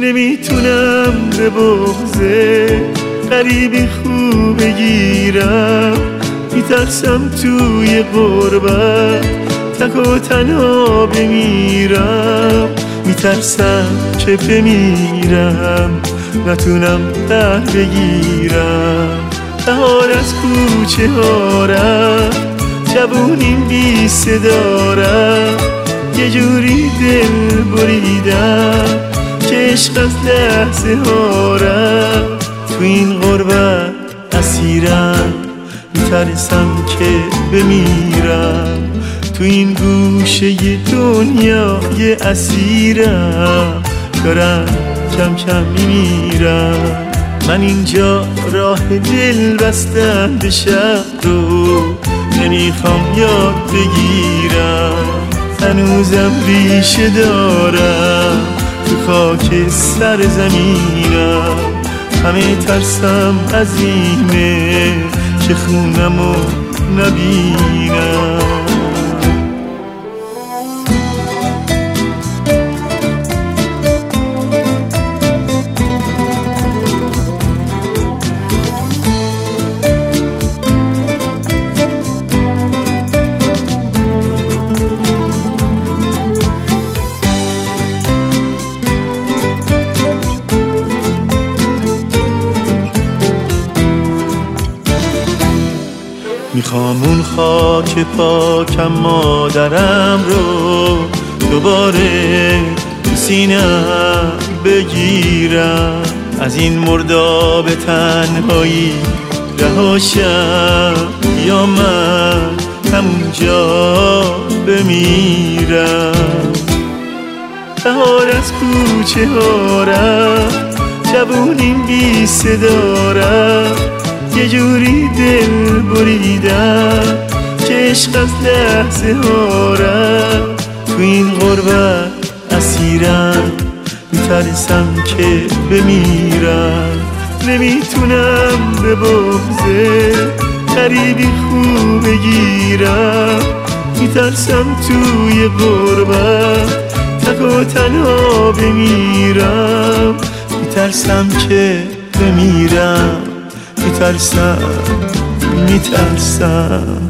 نمیتونم به بغض غریبی خوب بگیرم، میترسم توی غربت تک و تنها بمیرم، میترسم که بمیرم نتونم در بگیرم. بهار از کوچه ها رفت، جوونیم بی صدا رفت، یه جوری دل بریدم که عشق از لحظه ها رفت. تو این غربت اسیرم، میترسم که بمیرم، تو این گوشه دنیای اسیرم، دارم کم کم میمیرم. من اینجا راه دل بستم به شهر رو نمیخوام یاد بگیرم، هنوزم ریشه دارم تو خاک سر زمینم. همه ترسم عظیمه که خونمو نبینم. میخوام اون خاک پاکم مادرم رو دوباره تو سینم بگیرم، از این مرداب تنهایی رهاشم یا من همونجا بمیرم. بهار از کوچه ها رفت، جوونیم بی صدا رفت، یه جوری دل بریدم که عشق از لحظه ها رفت. تو این غربت اسیرم، میترسم که بمیرم، نمیتونم به بغض غریبی خوب بگیرم، میترسم توی غربت تک و تنها بمیرم، میترسم که بمیرم، میترسم